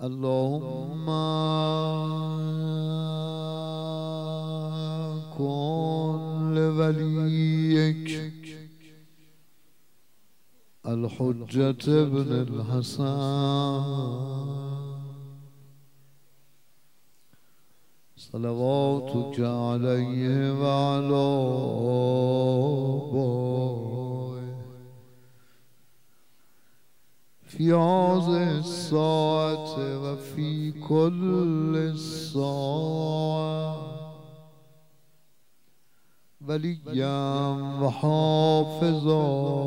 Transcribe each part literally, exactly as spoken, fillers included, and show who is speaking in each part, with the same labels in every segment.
Speaker 1: اللهم كن لوليك الحجة بن الحسن صلواتك عليه وعلى آبائه في هذه الساعة وفي كل ساعة وليا وحافظا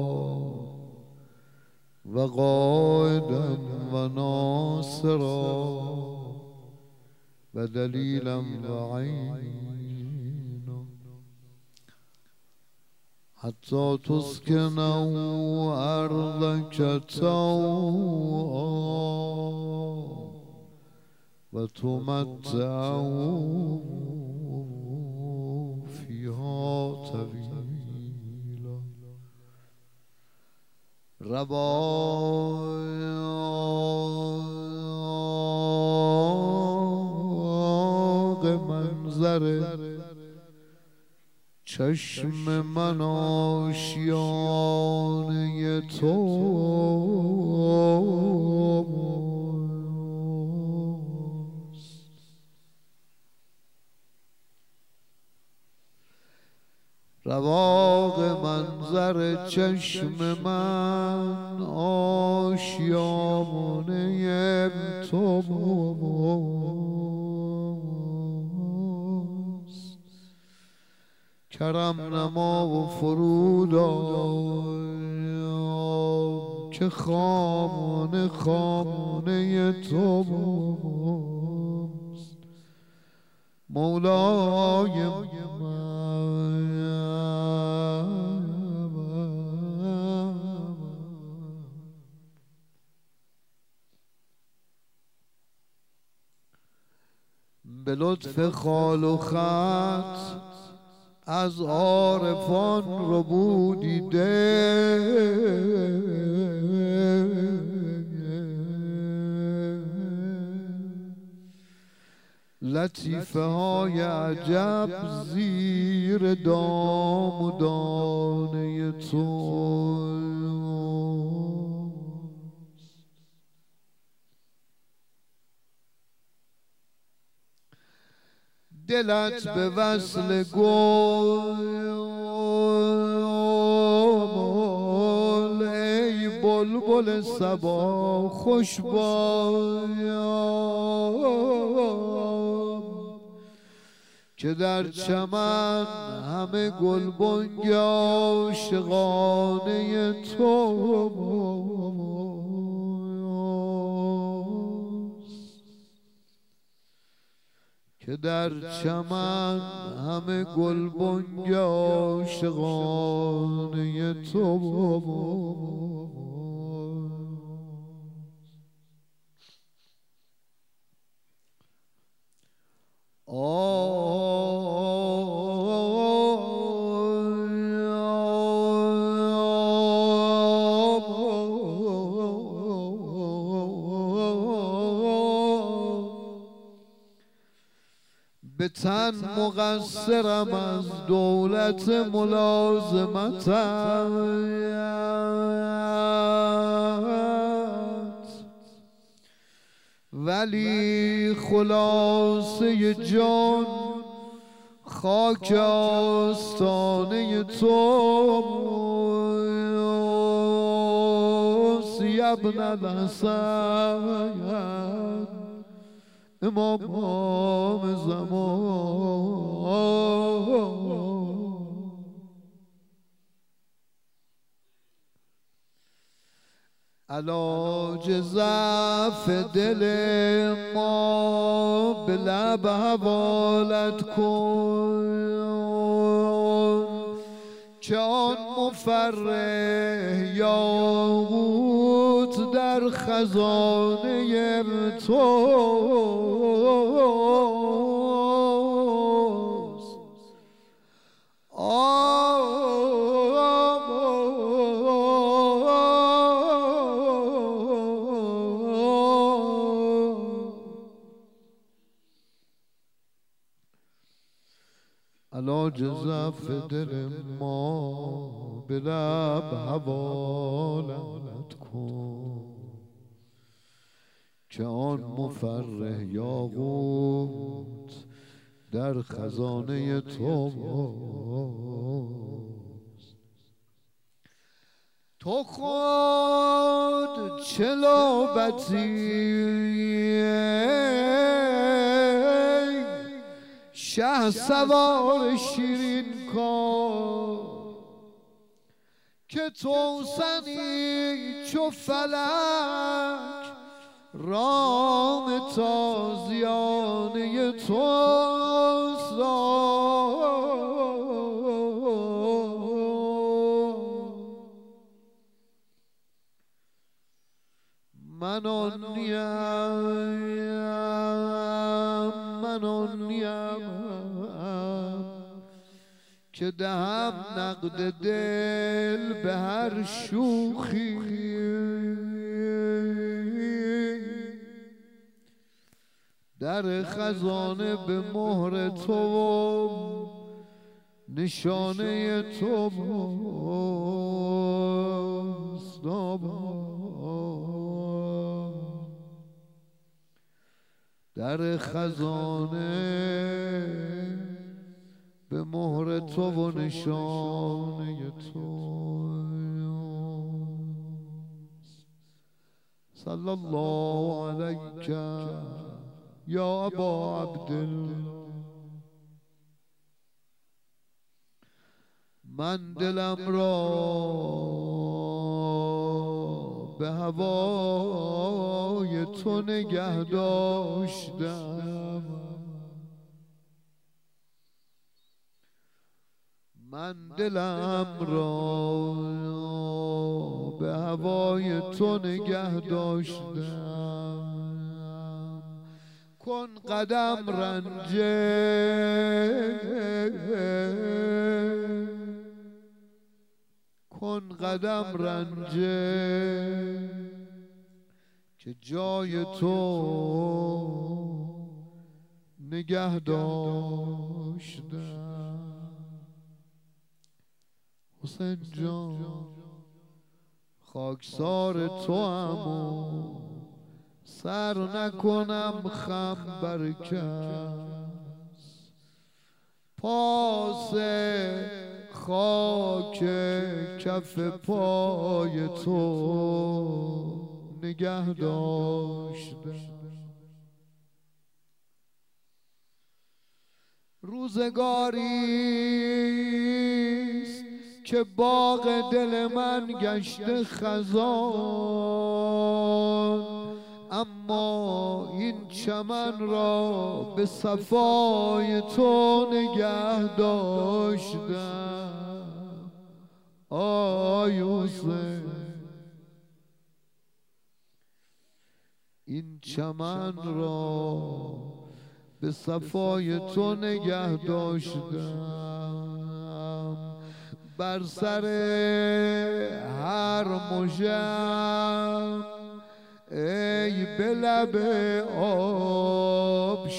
Speaker 1: وقائدا وناصرا ودليلا وعينا حتى تسكنوا أرضك طوعا وتمتعوا فيها طويلا. رواق منظر چشم من آشیانه توست. رواق منظر چشم من آشیانه توست. کرم نما و فرود آی که خامانه خانه توست. مولای من به لطف خال و خط از عارفان ربودی ده لطیفه های عجب زیر دام و دانه تو. دلت به وصل گل ای بلبل صبا خوش باید که در چمن همه گلبانگ عاشقانه تو. که در چمن همه گلبانگ عاشقانه تو. به تن مقصرم از دولت ملازمتت ولی خلاصه جان خاک آستانه توست. یا ابن الحسن امام زمان علاج ضعف دل ما به لب حوالت کن که آن مفرح یاقوت در خزانه توست. علاج ضعف دل ما به لب حوالت کن که آن مفرح یاقوت در خزانه تو تو خود چه لعبتی شه سوار شیرین کن که توسنی چو فلک رام تازیانه توست من آنیم من آنیم که دهم نقد دل به هر شوخی در خزانه به مهر تو نشانه تو در خزانه به مهر تو و نشانه تو صلی الله علیک یا ابا عبدالله من دلم را به هوای تو نگه داشتم من دلم را به هوای تو نگه داشتم کن قدم رنجه کن قدم رنجه که جای تو نگه داشتم حسین جان خاکسار تو هم سر نکنم خم بر کس پاس خاک کف پای تو نگه داشتم روزگاریست که باغ دل من گشته خزان اما این چمن را به صفای تو نگه داشتم آی حسین این چمن را به صفای تو نگه داشتم بر سر هر مژم ای به لب آب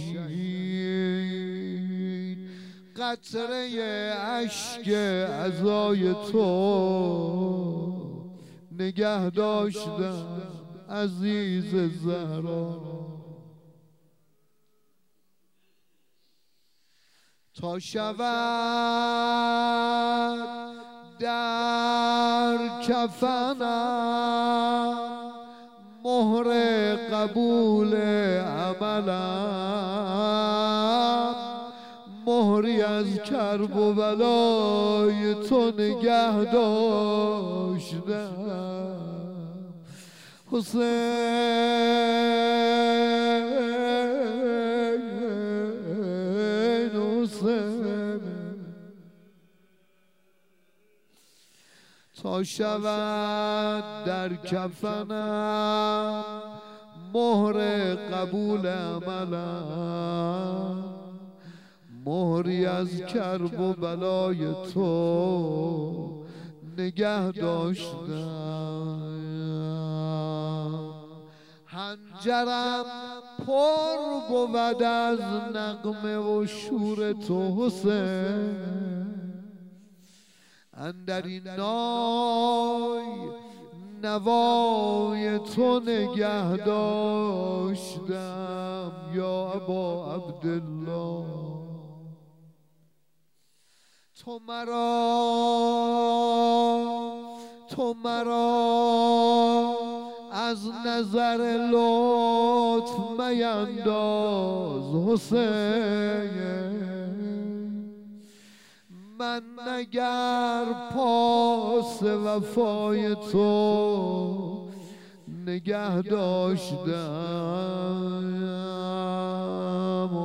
Speaker 1: شهید قطره اشک عزای تو نگه داشتم عزیز زهرا تا شود در کفنم مهر قبول عملم مهری از کرب و بلای تو نگه داشتم حسین حسین تا شود در کفنم مهر قبول عملم مهری از کرب و بلای تو نگه داشتم حنجرم پر بود از نغمه و شور تو حسین، اندر این نای نوای تو نگه داشتم یا ابا عبدالله. تو مرا تو مرا از نظر لطف مینداز حسین، من نگر پاس وفای تو نگه داشتم.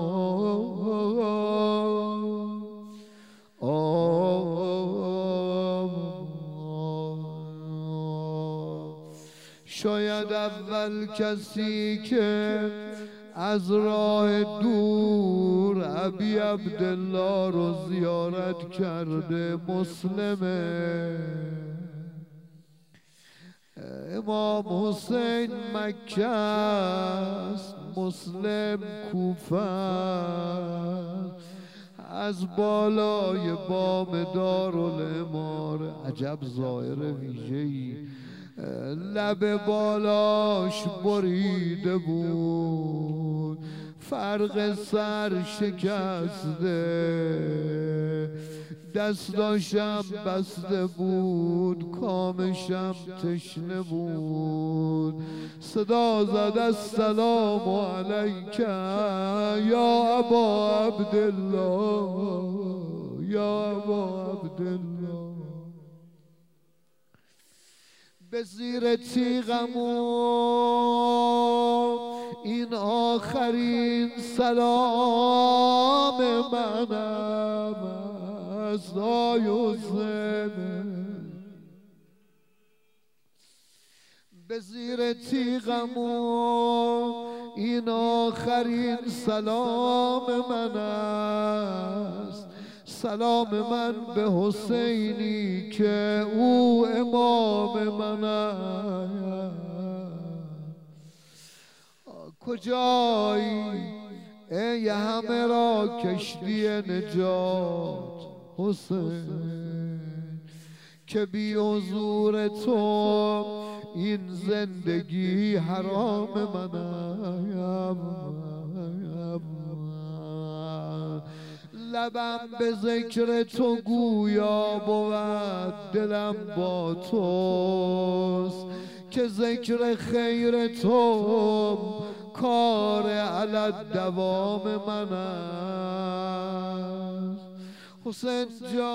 Speaker 1: شاید اول کسی که از راه دور ابی عبدالله رو زیارت کرده مسلمه. امام حسین مکه است، مسلم کوفه است. از بالای بام دارالعمار عجب ظاهر ویژه‌ای لب بالاش بریده بود، فرق سر شکسته، دستاشم بسته بود، کامشم تشنه بود. صدا زد السلام علیک یا ابا عبدالله، یا ابا عبدالله. به زیر تیغمون این آخرین سلام منم از آی حسین. به زیر تیغمون این آخرین سلام من است، سلام من به حسینی که او امام من است. کجایی ای همه را کشتی نجات حسین، که بی حضور تو این زندگی حرام من است. لبم به ذکر تو گویا بود، دلم با توست، که ذکر خیر تو کار علت دوام من است. حسین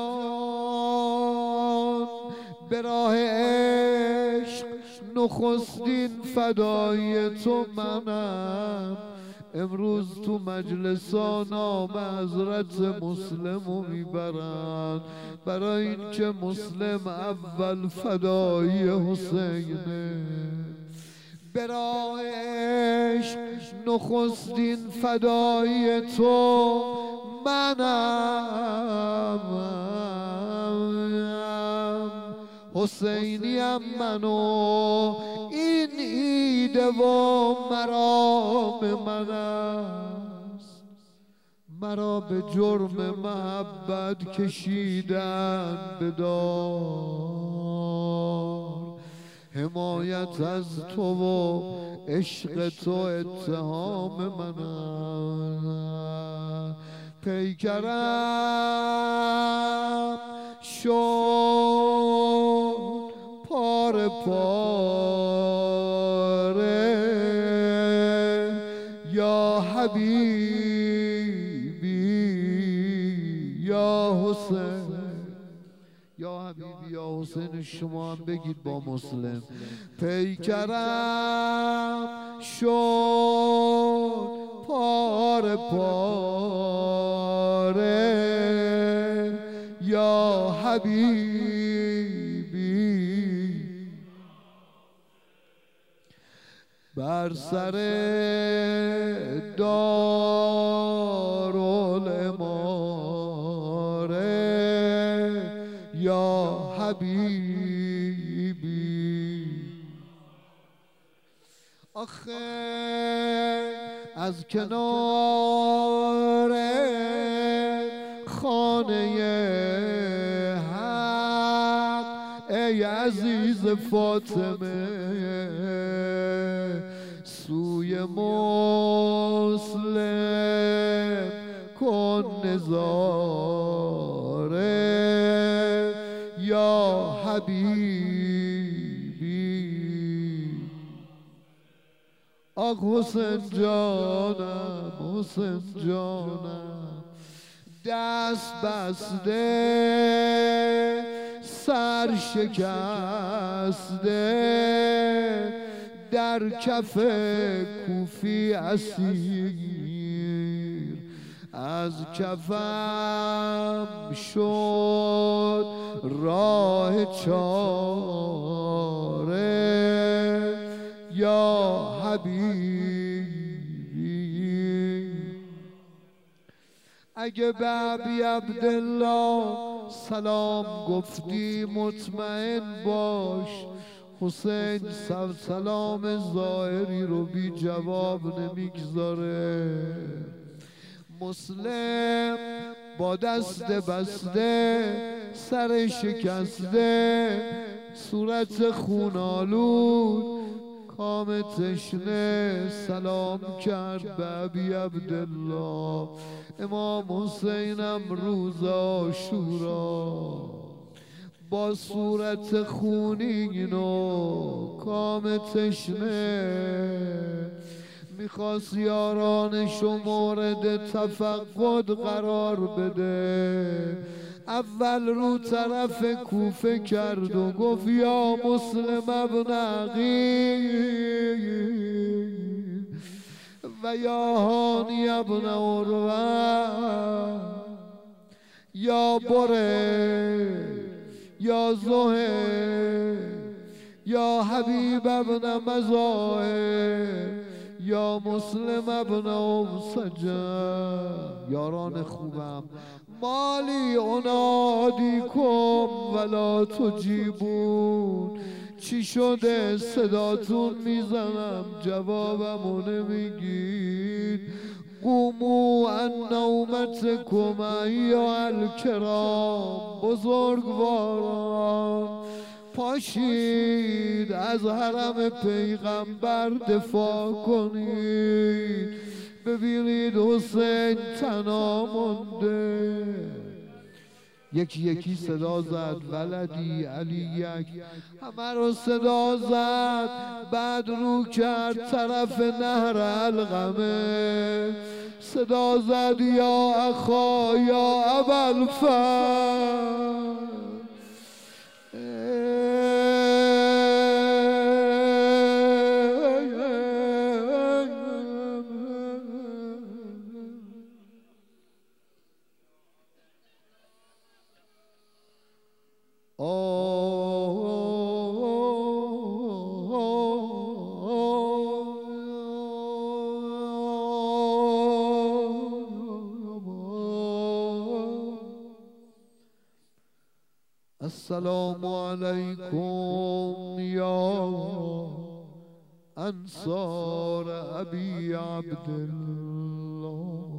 Speaker 1: جان به راه عشق نخستین فدای تو منم. امروز تو مجلسا نام حضرت مسلمو میبرند، برای این که مسلم اول فدای حسینه. به راه عشق نخستین فدای تو منم، حسینیم منو، این ایده و مرام من است. مرا به جرم محبت کشیدن به دار، حمایت از تو و عشق تو اتهام من است. پیکرم شد پاره پاره یا حبیبی یا حسین، یا حبیبی یا حسین. شما هم بگید با مسلم. پیکرم شد پاره پاره یا حبیبی، بر سر دارالعماره یا حبیبی. آخه از کنار خانه حق ای عزیز فاطمه سوی مسلم کن نظاره یا حبیبی. آق حسین جانم حسین جانم دست بسته سر شکسته در کف کوفی اسیر از کفم شد راه چاره یا حبیبی. اگه به ابی عبدالله سلام گفتی مطمئن باش حسین سلام ظاهری رو بی جواب نمیگذاره. مسلم با دست بسته سر شکسته صورت خونالود کام تشنه سلام کرد به ابی عبدالله. امام حسینم روز عاشورا با صورت خونین و کام تشنه میخواست یارانشو مورد تفقد قرار بده. اول رو طرف کوفه کرد و گفت یا مسلم ابن عقیل و یا هانی ابن عروه یا بره یا زهر یا حبیب ابن مزاحم یا مسلم ابن سجن. یاران خوبم مالی انادیکم ولا تجیبون چی شده صداتون میزنم جوابمو نمیگید. قومو ان نومتکم ایها الکرام بزرگواران پاشید از حرم پیغمبر دفاع کنید. ببینید حسین تنها مونده. یکی یکی صدا زد ولدی علی یک همه رو صدا زد. بعد رو کرد طرف نهر القمه صدا زد یا اخا یا ابوالفضل. السلام علیکم یا انصار ابی عبدالله.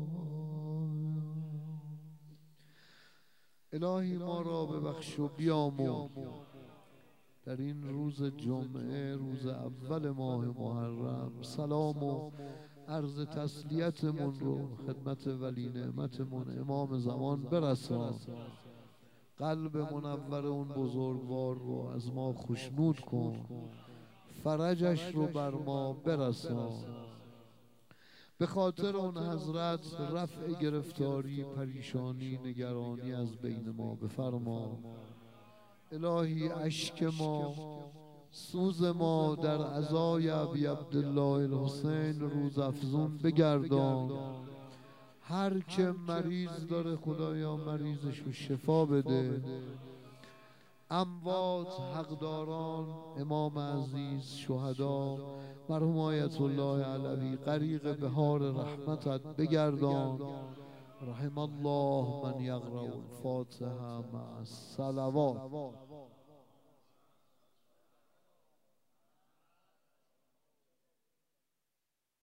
Speaker 1: الهی ما را ببخش و بیامرز در این روز جمعه روز اول ماه محرم سلام و عرض تسلیتمون رو خدمت ولی نعمتمون امام زمان برسان. قلب منور اون بزرگوار رو از ما خوشنود کن فرجش رو بر ما برسان. به خاطر اون حضرت رفع گرفتاری پریشانی نگرانی از بین ما بفرما. الهی اشک ما سوز ما در عزای ابی عبدالله الحسین روز افزون بگردان. هر که مریض داره خدایا مریضش رو شفا بده. اموات حقداران امام عزیز شهدا مرحوم آیت الله علوی غریق بهار رحمتت بگردان. رحم الله من یقرأ الفاتحه مع الصلوات.